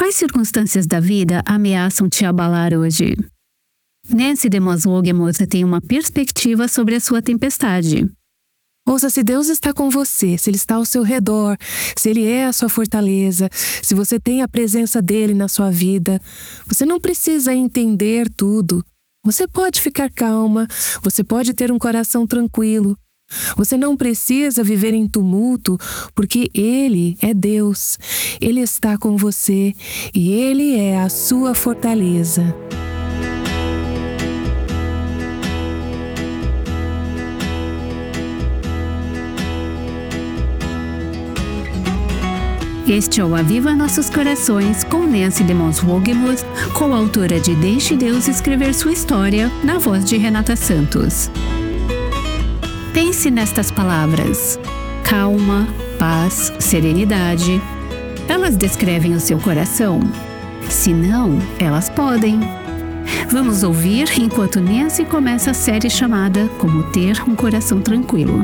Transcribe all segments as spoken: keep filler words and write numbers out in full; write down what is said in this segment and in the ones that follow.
Quais circunstâncias da vida ameaçam te abalar hoje? Nancy DeMoss Wolgemuth tem uma perspectiva sobre a sua tempestade. Ouça, se Deus está com você, se Ele está ao seu redor, se Ele é a sua fortaleza, se você tem a presença dEle na sua vida, você não precisa entender tudo. Você pode ficar calma, você pode ter um coração tranquilo. Você não precisa viver em tumulto, porque Ele é Deus. Ele está com você e Ele é a sua fortaleza. Este é o Aviva Nossos Corações com Nancy DeMoss Wolgemuth, coautora de Deixe Deus Escrever Sua História, na voz de Renata Santos. Pense nestas palavras: calma, paz, serenidade. Elas descrevem o seu coração? Se não, elas podem. Vamos ouvir enquanto Nancy começa a série chamada Como Ter um Coração Tranquilo.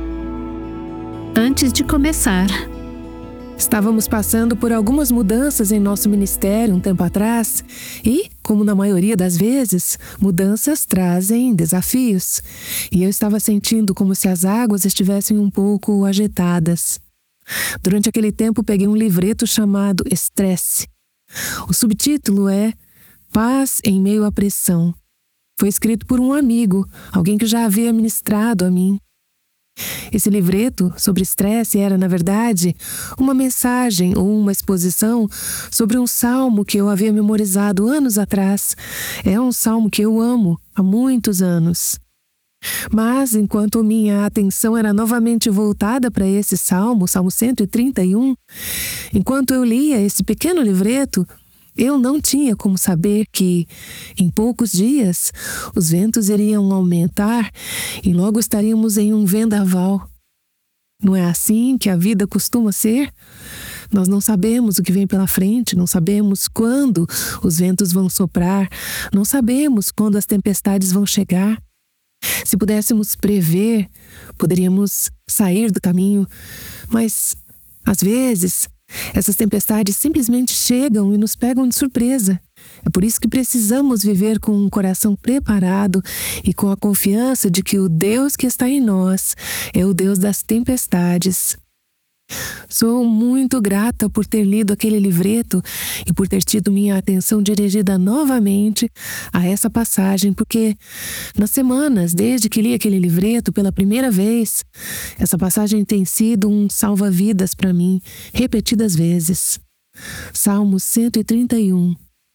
Antes de começar, estávamos passando por algumas mudanças em nosso ministério um tempo atrás e, como na maioria das vezes, mudanças trazem desafios. E eu estava sentindo como se as águas estivessem um pouco agitadas. Durante aquele tempo peguei um livreto chamado Estresse. O subtítulo é Paz em Meio à Pressão. Foi escrito por um amigo, alguém que já havia ministrado a mim. Esse livreto sobre estresse era, na verdade, uma mensagem ou uma exposição sobre um salmo que eu havia memorizado anos atrás. É um salmo que eu amo há muitos anos. Mas, enquanto minha atenção era novamente voltada para esse salmo, Salmo cento e trinta e um, enquanto eu lia esse pequeno livreto, eu não tinha como saber que, em poucos dias, os ventos iriam aumentar e logo estaríamos em um vendaval. Não é assim que a vida costuma ser? Nós não sabemos o que vem pela frente, não sabemos quando os ventos vão soprar, não sabemos quando as tempestades vão chegar. Se pudéssemos prever, poderíamos sair do caminho, mas, às vezes, essas tempestades simplesmente chegam e nos pegam de surpresa. É por isso que precisamos viver com um coração preparado e com a confiança de que o Deus que está em nós é o Deus das tempestades. Sou muito grata por ter lido aquele livreto e por ter tido minha atenção dirigida novamente a essa passagem, porque nas semanas, desde que li aquele livreto pela primeira vez, essa passagem tem sido um salva-vidas para mim, repetidas vezes. Salmo cento e trinta e um.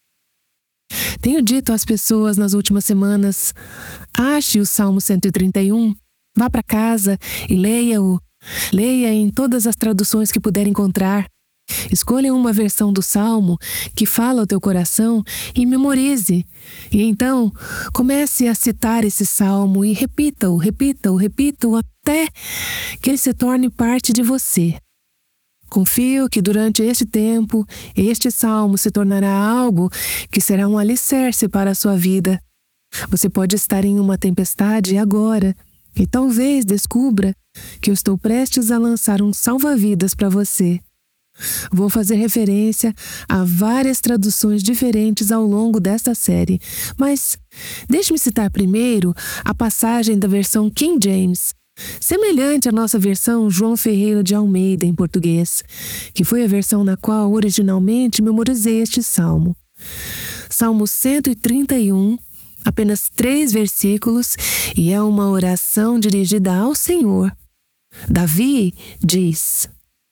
Tenho dito às pessoas nas últimas semanas: ache o Salmo cento e trinta e um, vá para casa e leia-o. Leia em todas as traduções que puder encontrar. Escolha uma versão do Salmo que fala ao teu coração e memorize. E então, comece a citar esse Salmo e repita-o, repita-o, repita-o até que ele se torne parte de você. Confio que durante este tempo, este Salmo se tornará algo que será um alicerce para a sua vida. Você pode estar em uma tempestade agora e talvez descubra que eu estou prestes a lançar um salva-vidas para você. Vou fazer referência a várias traduções diferentes ao longo desta série, mas deixe-me citar primeiro a passagem da versão King James, semelhante à nossa versão João Ferreira de Almeida em português, que foi a versão na qual originalmente memorizei este salmo. Salmo cento e trinta e um, apenas três versículos, e é uma oração dirigida ao Senhor. Davi diz: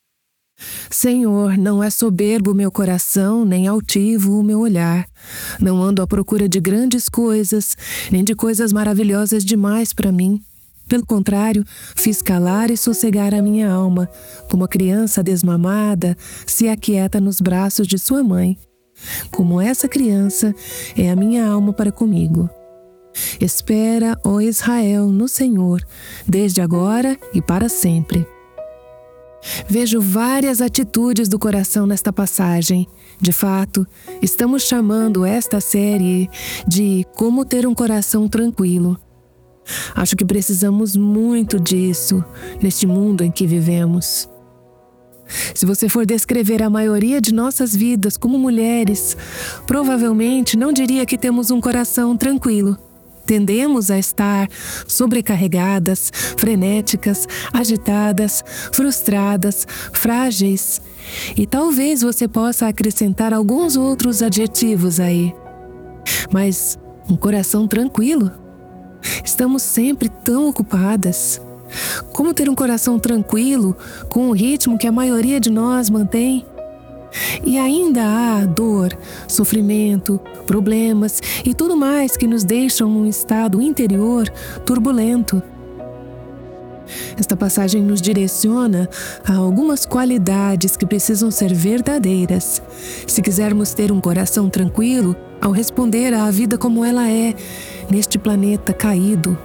Senhor, não é soberbo o meu coração, nem altivo o meu olhar. Não ando à procura de grandes coisas, nem de coisas maravilhosas demais para mim. Pelo contrário, fiz calar e sossegar a minha alma, como a criança desmamada se aquieta nos braços de sua mãe. Como essa criança é a minha alma para comigo. Espera, ó Israel, no Senhor, desde agora e para sempre. Vejo várias atitudes do coração nesta passagem. De fato, estamos chamando esta série de Como Ter um Coração Tranquilo. Acho que precisamos muito disso neste mundo em que vivemos. Se você for descrever a maioria de nossas vidas como mulheres, provavelmente não diria que temos um coração tranquilo. Tendemos a estar sobrecarregadas, frenéticas, agitadas, frustradas, frágeis. E talvez você possa acrescentar alguns outros adjetivos aí. Mas um coração tranquilo? Estamos sempre tão ocupadas. Como ter um coração tranquilo com o ritmo que a maioria de nós mantém? E ainda há dor, sofrimento, problemas e tudo mais que nos deixam num estado interior turbulento. Esta passagem nos direciona a algumas qualidades que precisam ser verdadeiras, se quisermos ter um coração tranquilo ao responder à vida como ela é, neste planeta caído.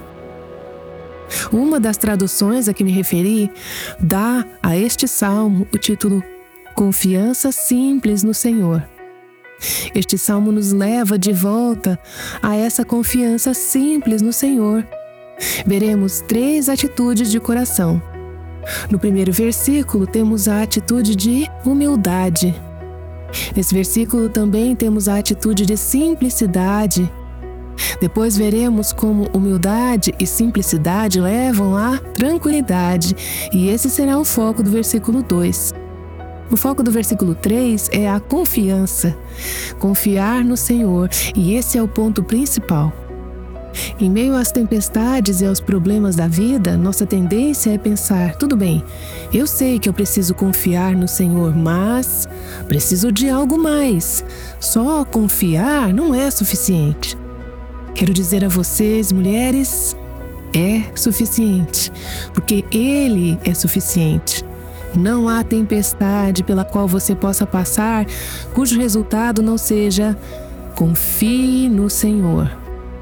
Uma das traduções a que me referi dá a este salmo o título Confiança Simples no Senhor. Este salmo nos leva de volta a essa confiança simples no Senhor. Veremos três atitudes de coração. No primeiro versículo temos a atitude de humildade. Nesse versículo também temos a atitude de simplicidade. Depois veremos como humildade e simplicidade levam à tranquilidade, e esse será o foco do versículo dois. O foco do versículo três é a confiança, confiar no Senhor, e esse é o ponto principal. Em meio às tempestades e aos problemas da vida, nossa tendência é pensar, tudo bem, eu sei que eu preciso confiar no Senhor, mas preciso de algo mais. Só confiar não é suficiente. Quero dizer a vocês, mulheres, é suficiente, porque Ele é suficiente. Não há tempestade pela qual você possa passar cujo resultado não seja confie no Senhor.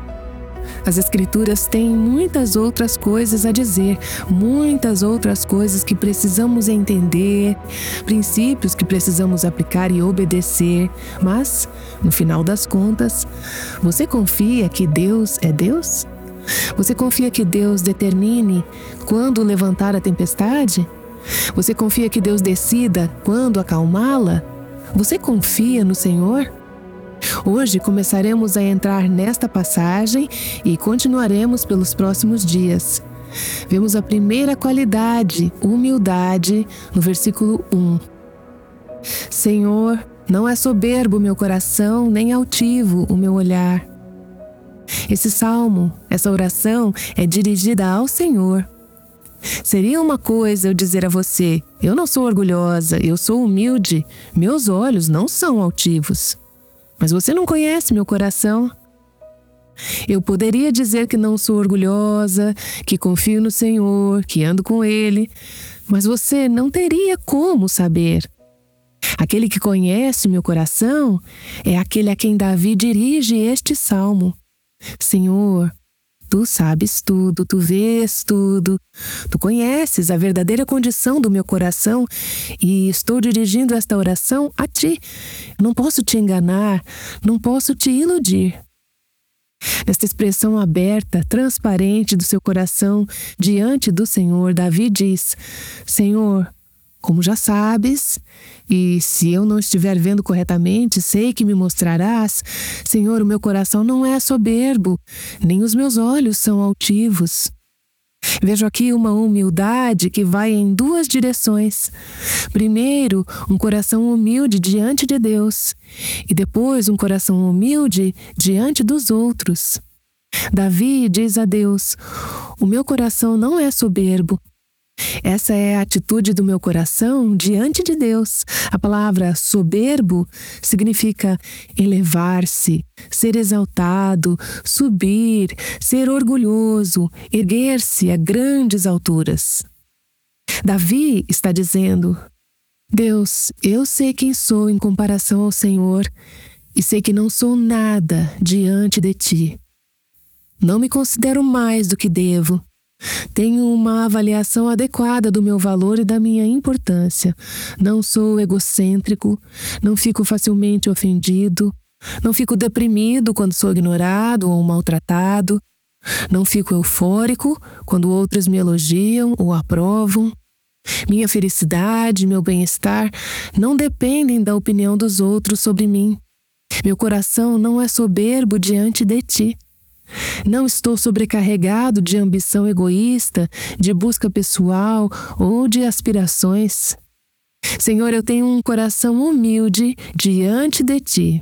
As Escrituras têm muitas outras coisas a dizer, muitas outras coisas que precisamos entender, princípios que precisamos aplicar e obedecer, mas, no final das contas, você confia que Deus é Deus? Você confia que Deus determine quando levantar a tempestade? Você confia que Deus decida quando acalmá-la? Você confia no Senhor? Hoje começaremos a entrar nesta passagem e continuaremos pelos próximos dias. Vemos a primeira qualidade, humildade, no versículo um. Senhor, não é soberbo o meu coração, nem altivo o meu olhar. Esse salmo, essa oração é dirigida ao Senhor. Seria uma coisa eu dizer a você, eu não sou orgulhosa, eu sou humilde, meus olhos não são altivos. Mas você não conhece meu coração. Eu poderia dizer que não sou orgulhosa, que confio no Senhor, que ando com Ele, mas você não teria como saber. Aquele que conhece meu coração é aquele a quem Davi dirige este salmo. Senhor, Tu sabes tudo, Tu vês tudo, Tu conheces a verdadeira condição do meu coração e estou dirigindo esta oração a Ti. Não posso te enganar, não posso te iludir. Nesta expressão aberta, transparente do seu coração diante do Senhor, Davi diz, Senhor, como já sabes, e se eu não estiver vendo corretamente, sei que me mostrarás. Senhor, o meu coração não é soberbo, nem os meus olhos são altivos. Vejo aqui uma humildade que vai em duas direções. Primeiro, um coração humilde diante de Deus, e depois um coração humilde diante dos outros. Davi diz a Deus, o meu coração não é soberbo. Essa é a atitude do meu coração diante de Deus. A palavra soberbo significa elevar-se, ser exaltado, subir, ser orgulhoso, erguer-se a grandes alturas. Davi está dizendo, Deus, eu sei quem sou em comparação ao Senhor e sei que não sou nada diante de Ti. Não me considero mais do que devo. Tenho uma avaliação adequada do meu valor e da minha importância. Não sou egocêntrico, não fico facilmente ofendido, não fico deprimido quando sou ignorado ou maltratado, não fico eufórico quando outros me elogiam ou aprovam. Minha felicidade, meu bem-estar não dependem da opinião dos outros sobre mim. Meu coração não é soberbo diante de ti. Não estou sobrecarregado de ambição egoísta, de busca pessoal ou de aspirações. Senhor, eu tenho um coração humilde diante de ti.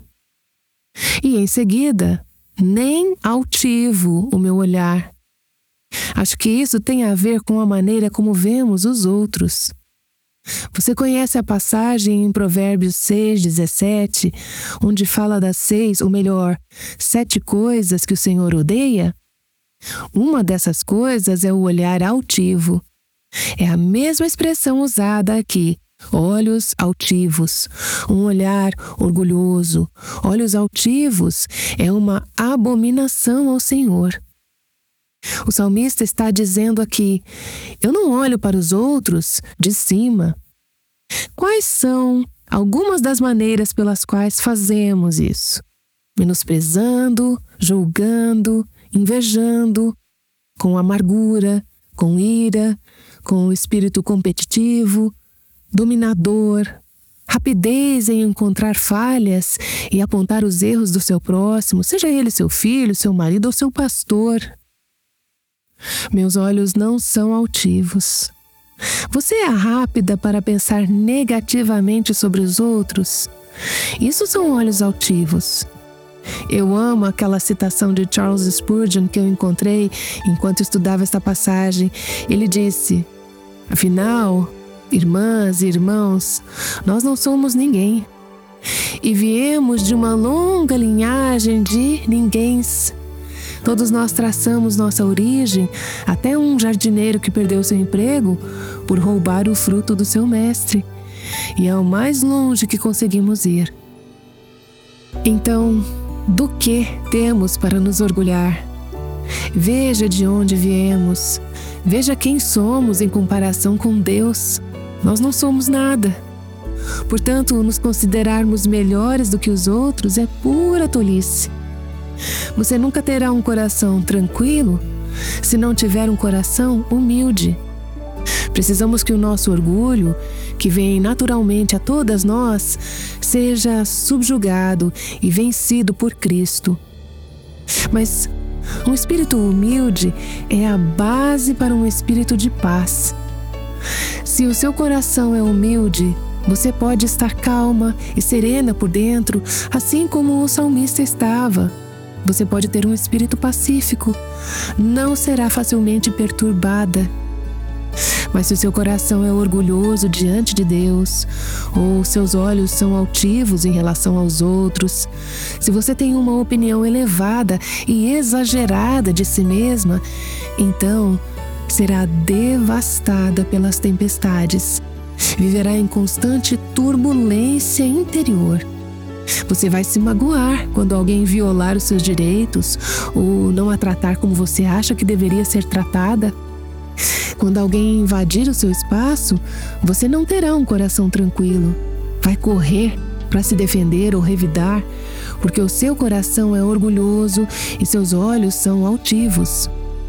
E em seguida, nem altivo o meu olhar. Acho que isso tem a ver com a maneira como vemos os outros. Você conhece a passagem em Provérbios seis, dezessete, onde fala das seis, ou melhor, sete coisas que o Senhor odeia? Uma dessas coisas é o olhar altivo. É a mesma expressão usada aqui, olhos altivos, um olhar orgulhoso. Olhos altivos é uma abominação ao Senhor. O salmista está dizendo aqui: eu não olho para os outros de cima. Quais são algumas das maneiras pelas quais fazemos isso? Menosprezando, julgando, invejando, com amargura, com ira, com espírito competitivo, dominador, rapidez em encontrar falhas e apontar os erros do seu próximo, seja ele seu filho, seu marido ou seu pastor. Meus olhos não são altivos. Você é rápida para pensar negativamente sobre os outros? Isso são olhos altivos. Eu amo aquela citação de Charles Spurgeon que eu encontrei enquanto estudava esta passagem. Ele disse: afinal, irmãs e irmãos, nós não somos ninguém. E viemos de uma longa linhagem de ninguéms. Todos nós traçamos nossa origem, até um jardineiro que perdeu seu emprego por roubar o fruto do seu mestre. E é o mais longe que conseguimos ir. Então, do que temos para nos orgulhar? Veja de onde viemos. Veja quem somos em comparação com Deus. Nós não somos nada. Portanto, nos considerarmos melhores do que os outros é pura tolice. Você nunca terá um coração tranquilo se não tiver um coração humilde. Precisamos que o nosso orgulho, que vem naturalmente a todas nós, seja subjugado e vencido por Cristo. Mas um espírito humilde é a base para um espírito de paz. Se o seu coração é humilde, você pode estar calma e serena por dentro, assim como o salmista estava. Você pode ter um espírito pacífico, não será facilmente perturbada. Mas se o seu coração é orgulhoso diante de Deus, ou seus olhos são altivos em relação aos outros, se você tem uma opinião elevada e exagerada de si mesma, então será devastada pelas tempestades. Viverá em constante turbulência interior. Você vai se magoar quando alguém violar os seus direitos ou não a tratar como você acha que deveria ser tratada. Quando alguém invadir o seu espaço, você não terá um coração tranquilo. Vai correr para se defender ou revidar, porque o seu coração é orgulhoso e seus olhos são altivos.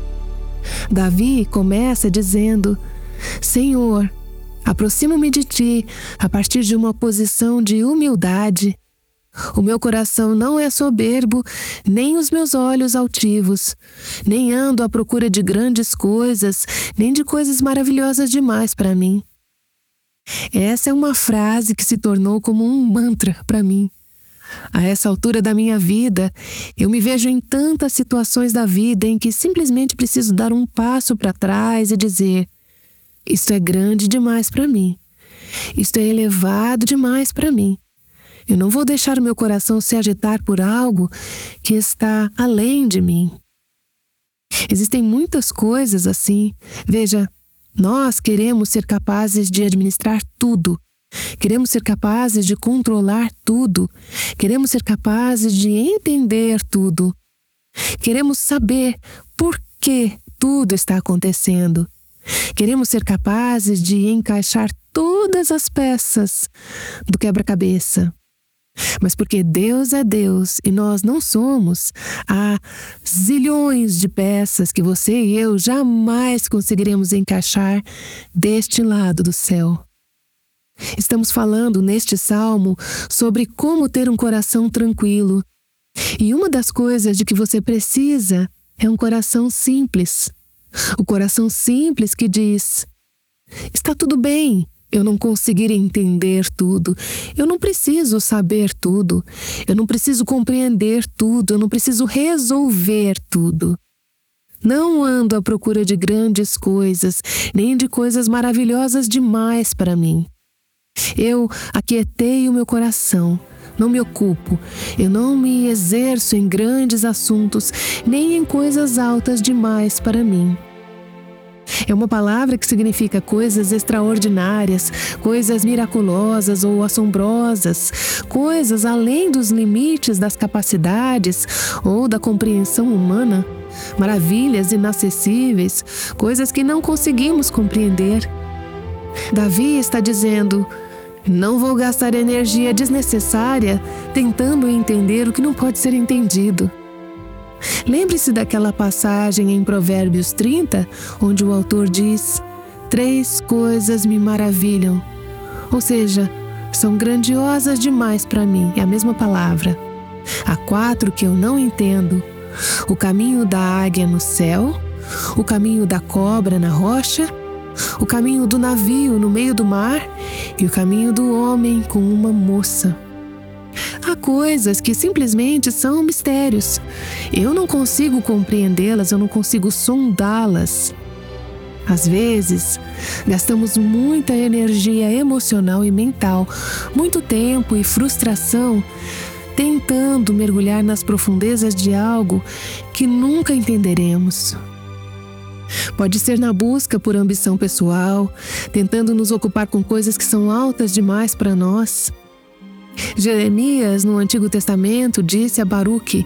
Davi começa dizendo: Senhor, aproximo-me de ti a partir de uma posição de humildade. O meu coração não é soberbo, nem os meus olhos altivos. Nem ando à procura de grandes coisas, nem de coisas maravilhosas demais para mim. Essa é uma frase que se tornou como um mantra para mim. A essa altura da minha vida, eu me vejo em tantas situações da vida em que simplesmente preciso dar um passo para trás e dizer: isto é grande demais para mim. Isto é elevado demais para mim. Eu não vou deixar o meu coração se agitar por algo que está além de mim. Existem muitas coisas assim. Veja, nós queremos ser capazes de administrar tudo. Queremos ser capazes de controlar tudo. Queremos ser capazes de entender tudo. Queremos saber por que tudo está acontecendo. Queremos ser capazes de encaixar todas as peças do quebra-cabeça. Mas porque Deus é Deus e nós não somos, há zilhões de peças que você e eu jamais conseguiremos encaixar deste lado do céu. Estamos falando neste salmo sobre como ter um coração tranquilo. E uma das coisas de que você precisa é um coração simples. O coração simples que diz: está tudo bem eu não conseguir entender tudo, eu não preciso saber tudo, eu não preciso compreender tudo, eu não preciso resolver tudo. Não ando à procura de grandes coisas, nem de coisas maravilhosas demais para mim. Eu aquietei o meu coração, não me ocupo, eu não me exerço em grandes assuntos, nem em coisas altas demais para mim. É uma palavra que significa coisas extraordinárias, coisas miraculosas ou assombrosas, coisas além dos limites das capacidades ou da compreensão humana, maravilhas inacessíveis, coisas que não conseguimos compreender. Davi está dizendo: não vou gastar energia desnecessária tentando entender o que não pode ser entendido. Lembre-se daquela passagem em Provérbios trinta, onde o autor diz: três coisas me maravilham. Ou seja, são grandiosas demais para mim, é a mesma palavra. Há quatro que eu não entendo: o caminho da águia no céu, o caminho da cobra na rocha, o caminho do navio no meio do mar e o caminho do homem com uma moça. Há coisas que simplesmente são mistérios. Eu não consigo compreendê-las, eu não consigo sondá-las. Às vezes, gastamos muita energia emocional e mental, muito tempo e frustração tentando mergulhar nas profundezas de algo que nunca entenderemos. Pode ser na busca por ambição pessoal, tentando nos ocupar com coisas que são altas demais para nós. Jeremias, no Antigo Testamento, disse a Baruque: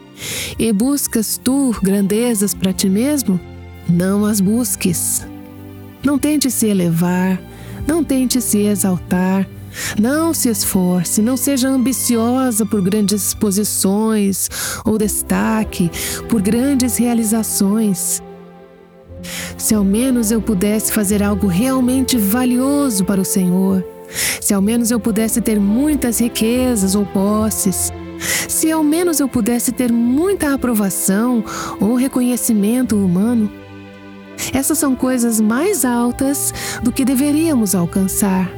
e buscas tu grandezas para ti mesmo? Não as busques. Não tente se elevar, não tente se exaltar, não se esforce, não seja ambiciosa por grandes posições ou destaque, por grandes realizações. Se ao menos eu pudesse fazer algo realmente valioso para o Senhor, se ao menos eu pudesse ter muitas riquezas ou posses, se ao menos eu pudesse ter muita aprovação ou reconhecimento humano, essas são coisas mais altas do que deveríamos alcançar.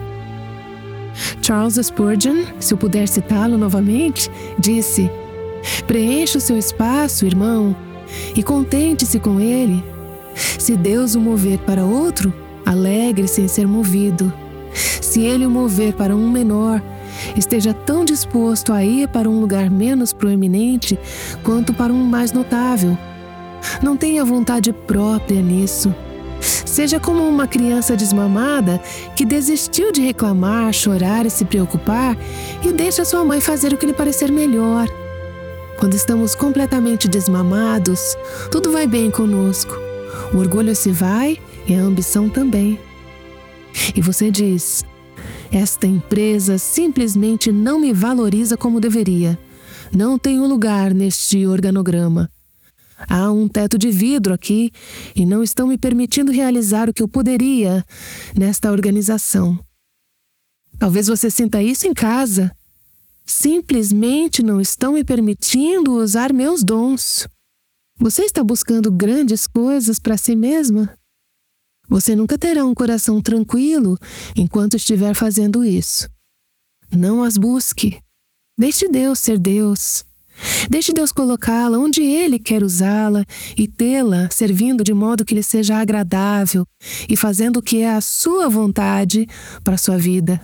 Charles Spurgeon, se eu puder citá-lo novamente, disse: preencha o seu espaço, irmão, e contente-se com ele. Se Deus o mover para outro, alegre-se em ser movido. Se Ele o mover para um menor, esteja tão disposto a ir para um lugar menos proeminente quanto para um mais notável. Não tenha vontade própria nisso. Seja como uma criança desmamada que desistiu de reclamar, chorar e se preocupar e deixa sua mãe fazer o que lhe parecer melhor. Quando estamos completamente desmamados, tudo vai bem conosco. O orgulho se vai e a ambição também. E você diz: esta empresa simplesmente não me valoriza como deveria. Não tenho lugar neste organograma. Há um teto de vidro aqui e não estão me permitindo realizar o que eu poderia nesta organização. Talvez você sinta isso em casa. Simplesmente não estão me permitindo usar meus dons. Você está buscando grandes coisas para si mesma? Você nunca terá um coração tranquilo enquanto estiver fazendo isso. Não as busque. Deixe Deus ser Deus. Deixe Deus colocá-la onde Ele quer usá-la e tê-la servindo de modo que lhe seja agradável e fazendo o que é a sua vontade para a sua vida.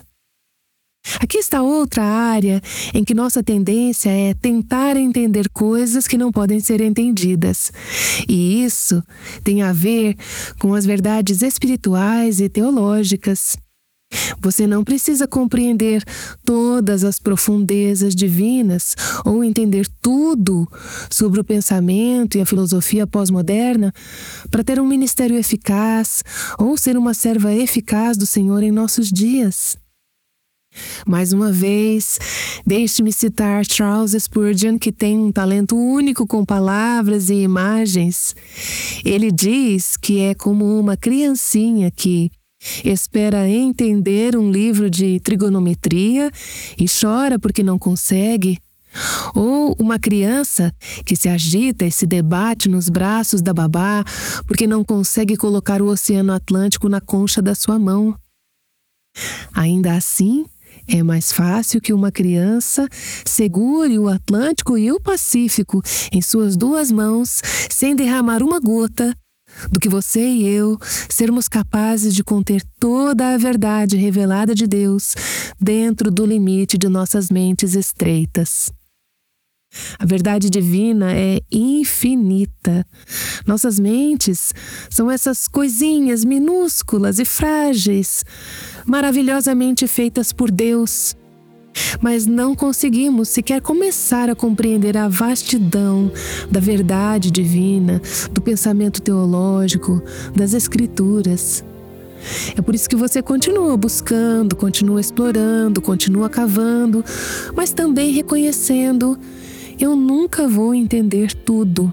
Aqui está outra área em que nossa tendência é tentar entender coisas que não podem ser entendidas. E isso tem a ver com as verdades espirituais e teológicas. Você não precisa compreender todas as profundezas divinas ou entender tudo sobre o pensamento e a filosofia pós-moderna para ter um ministério eficaz ou ser uma serva eficaz do Senhor em nossos dias. Mais uma vez, deixe-me citar Charles Spurgeon, que tem um talento único com palavras e imagens. Ele diz que é como uma criancinha que espera entender um livro de trigonometria e chora porque não consegue. Ou uma criança que se agita e se debate nos braços da babá porque não consegue colocar o Oceano Atlântico na concha da sua mão. Ainda assim, é mais fácil que uma criança segure o Atlântico e o Pacífico em suas duas mãos sem derramar uma gota do que você e eu sermos capazes de conter toda a verdade revelada de Deus dentro do limite de nossas mentes estreitas. A verdade divina é infinita. Nossas mentes são essas coisinhas minúsculas e frágeis, maravilhosamente feitas por Deus. Mas não conseguimos sequer começar a compreender a vastidão da verdade divina, do pensamento teológico, das Escrituras. É por isso que você continua buscando, continua explorando, continua cavando, mas também reconhecendo: eu nunca vou entender tudo.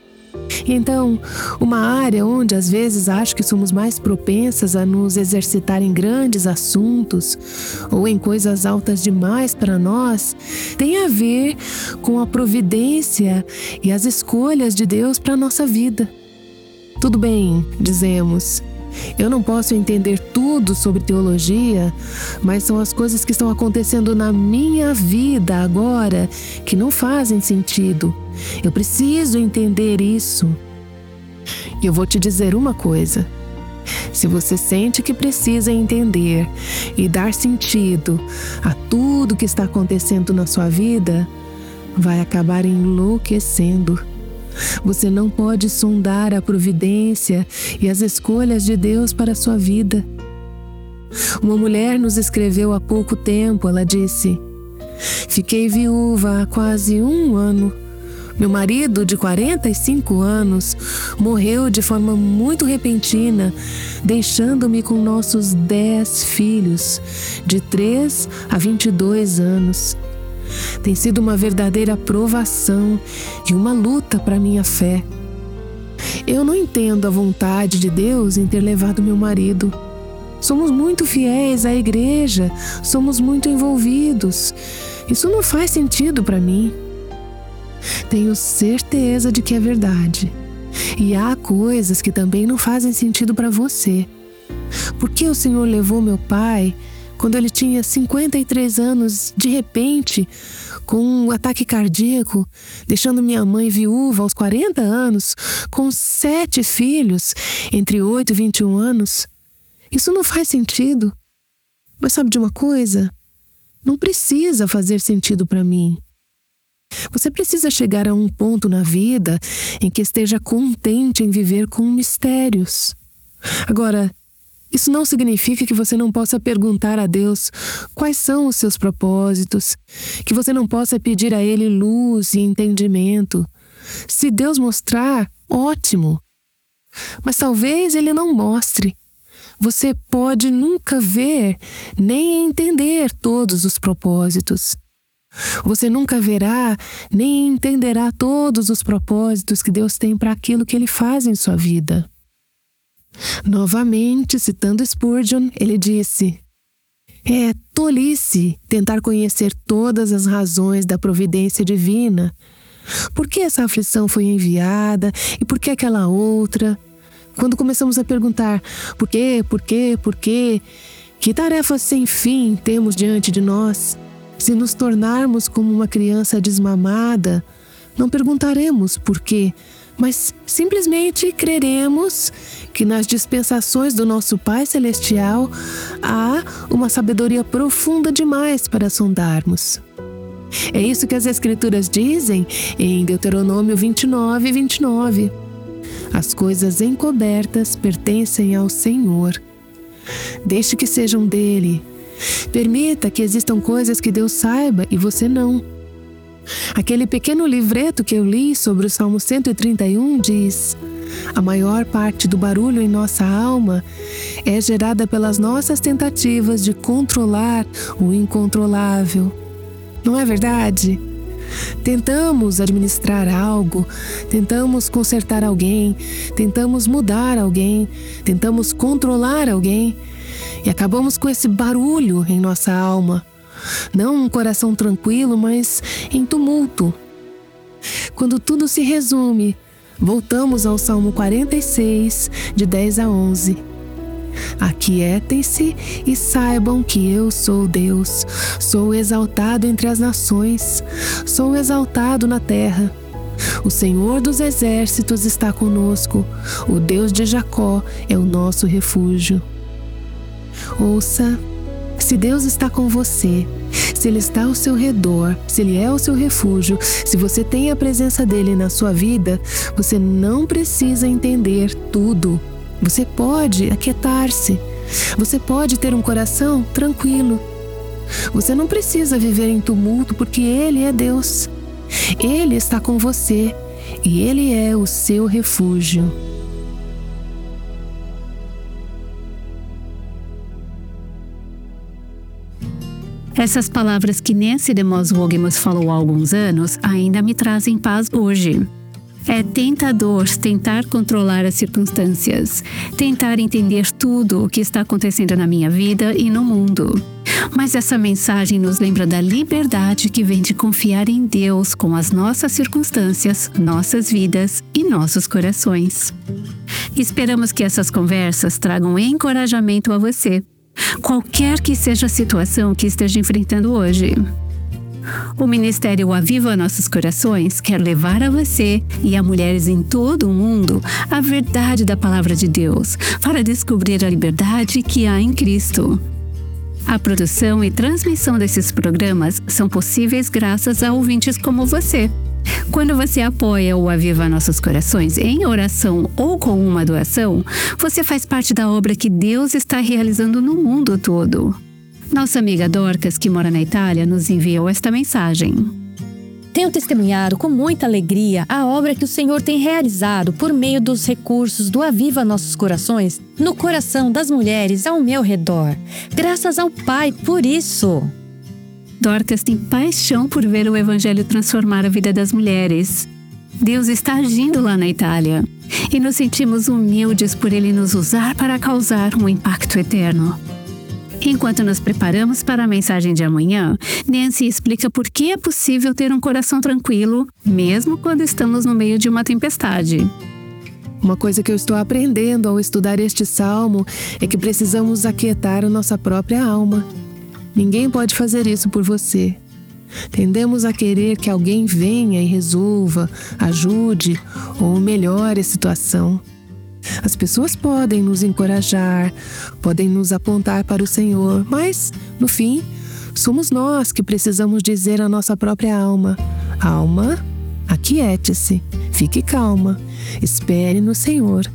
Então, uma área onde às vezes acho que somos mais propensas a nos exercitar em grandes assuntos ou em coisas altas demais para nós, tem a ver com a providência e as escolhas de Deus para a nossa vida. Tudo bem, dizemos, eu não posso entender tudo sobre teologia, mas são as coisas que estão acontecendo na minha vida agora que não fazem sentido. Eu preciso entender isso. E eu vou te dizer uma coisa. Se você sente que precisa entender e dar sentido a tudo que está acontecendo na sua vida, vai acabar enlouquecendo. Você não pode sondar a providência e as escolhas de Deus para a sua vida. Uma mulher nos escreveu há pouco tempo, ela disse: fiquei viúva há quase um ano. Meu marido, de quarenta e cinco anos, morreu de forma muito repentina, deixando-me com nossos dez filhos, de três a vinte e dois anos. Tem sido uma verdadeira provação e uma luta para minha fé. Eu não entendo a vontade de Deus em ter levado meu marido. Somos muito fiéis à igreja, somos muito envolvidos. Isso não faz sentido para mim. Tenho certeza de que é verdade. E há coisas que também não fazem sentido para você. Por que o Senhor levou meu pai quando ele tinha cinquenta e três anos, de repente, com um ataque cardíaco, deixando minha mãe viúva aos quarenta anos, com sete filhos, entre oito e vinte e um anos? Isso não faz sentido. Mas sabe de uma coisa? Não precisa fazer sentido para mim. Você precisa chegar a um ponto na vida em que esteja contente em viver com mistérios. Agora, isso não significa que você não possa perguntar a Deus quais são os seus propósitos, que você não possa pedir a Ele luz e entendimento. Se Deus mostrar, ótimo. Mas talvez Ele não mostre. Você pode nunca ver nem entender todos os propósitos. Você nunca verá nem entenderá todos os propósitos que Deus tem para aquilo que Ele faz em sua vida. Novamente, citando Spurgeon, ele disse: é tolice tentar conhecer todas as razões da providência divina. Por que essa aflição foi enviada e por que aquela outra? Quando começamos a perguntar por quê, por quê, por quê, que tarefas sem fim temos diante de nós? Se nos tornarmos como uma criança desmamada, não perguntaremos por quê, mas simplesmente creremos que nas dispensações do nosso Pai Celestial há uma sabedoria profunda demais para sondarmos. É isso que as Escrituras dizem em Deuteronômio vinte e nove, vinte e nove. As coisas encobertas pertencem ao Senhor. Deixe que sejam dele. Permita que existam coisas que Deus saiba e você não. Aquele pequeno livreto que eu li sobre o Salmo cento e trinta e um diz: A maior parte do barulho em nossa alma é gerada pelas nossas tentativas de controlar o incontrolável. Não é verdade? Tentamos administrar algo, tentamos consertar alguém, tentamos mudar alguém, tentamos controlar alguém e acabamos com esse barulho em nossa alma. Não um coração tranquilo, mas em tumulto. Quando tudo se resume, voltamos ao Salmo quarenta e seis, de dez a onze. Aquietem-se e saibam que eu sou Deus. Sou exaltado entre as nações, sou exaltado na terra. O Senhor dos exércitos está conosco, o Deus de Jacó é o nosso refúgio. Ouça, se Deus está com você, se Ele está ao seu redor, se Ele é o seu refúgio, se você tem a presença dEle na sua vida, você não precisa entender tudo. Você pode aquietar-se. Você pode ter um coração tranquilo. Você não precisa viver em tumulto porque Ele é Deus. Ele está com você e Ele é o seu refúgio. Essas palavras que Nancy DeMoss Wogemuth falou há alguns anos ainda me trazem paz hoje. É tentador tentar controlar as circunstâncias, tentar entender tudo o que está acontecendo na minha vida e no mundo. Mas essa mensagem nos lembra da liberdade que vem de confiar em Deus com as nossas circunstâncias, nossas vidas e nossos corações. Esperamos que essas conversas tragam encorajamento a você, qualquer que seja a situação que esteja enfrentando hoje. O Ministério Aviva Nossos Corações quer levar a você e a mulheres em todo o mundo a verdade da Palavra de Deus para descobrir a liberdade que há em Cristo. A produção e transmissão desses programas são possíveis graças a ouvintes como você. Quando você apoia o Aviva Nossos Corações em oração ou com uma doação, você faz parte da obra que Deus está realizando no mundo todo. Nossa amiga Dorcas, que mora na Itália, nos enviou esta mensagem. Tenho testemunhado com muita alegria a obra que o Senhor tem realizado por meio dos recursos do Aviva Nossos Corações no coração das mulheres ao meu redor. Graças ao Pai por isso! Dorcas tem paixão por ver o Evangelho transformar a vida das mulheres. Deus está agindo lá na Itália e nos sentimos humildes por Ele nos usar para causar um impacto eterno. Enquanto nos preparamos para a mensagem de amanhã, Nancy explica por que é possível ter um coração tranquilo, mesmo quando estamos no meio de uma tempestade. Uma coisa que eu estou aprendendo ao estudar este salmo é que precisamos aquietar a nossa própria alma. Ninguém pode fazer isso por você. Tendemos a querer que alguém venha e resolva, ajude ou melhore a situação. As pessoas podem nos encorajar, podem nos apontar para o Senhor, mas, no fim, somos nós que precisamos dizer à nossa própria alma: alma, aquiete-se, fique calma, espere no Senhor.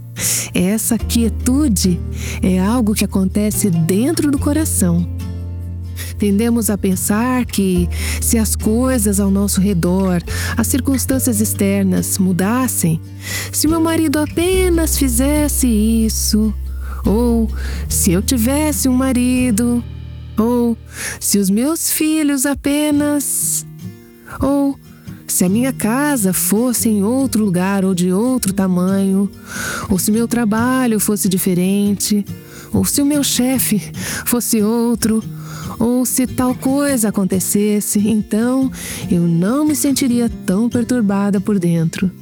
Essa quietude é algo que acontece dentro do coração. Tendemos a pensar que, se as coisas ao nosso redor, as circunstâncias externas mudassem, se meu marido apenas fizesse isso, ou se eu tivesse um marido, ou se os meus filhos apenas, ou se a minha casa fosse em outro lugar ou de outro tamanho, ou se meu trabalho fosse diferente, ou se o meu chefe fosse outro, ou se tal coisa acontecesse, então eu não me sentiria tão perturbada por dentro.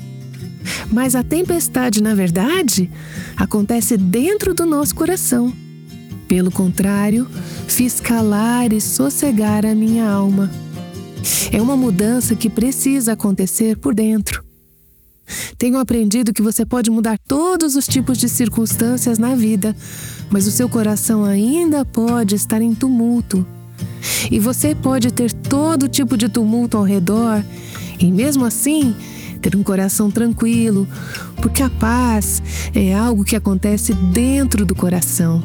Mas a tempestade, na verdade, acontece dentro do nosso coração. Pelo contrário, fiz calar e sossegar a minha alma. É uma mudança que precisa acontecer por dentro. Tenho aprendido que você pode mudar todos os tipos de circunstâncias na vida, mas o seu coração ainda pode estar em tumulto. E você pode ter todo tipo de tumulto ao redor e, mesmo assim, ter um coração tranquilo, porque a paz é algo que acontece dentro do coração.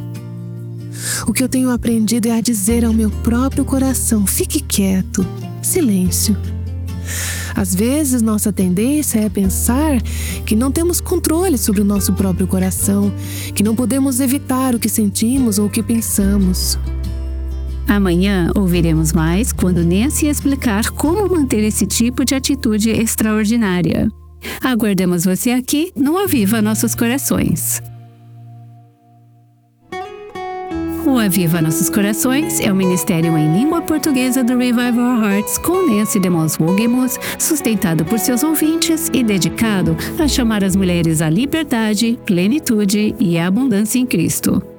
O que eu tenho aprendido é a dizer ao meu próprio coração: fique quieto, silêncio. Às vezes, nossa tendência é pensar que não temos controle sobre o nosso próprio coração, que não podemos evitar o que sentimos ou o que pensamos. Amanhã ouviremos mais quando Nancy explicar como manter esse tipo de atitude extraordinária. Aguardamos você aqui no Aviva Nossos Corações. O Aviva Nossos Corações é o ministério em língua portuguesa do Revive Our Hearts com Nancy DeMoss Wogemuth, sustentado por seus ouvintes e dedicado a chamar as mulheres à liberdade, plenitude e abundância em Cristo.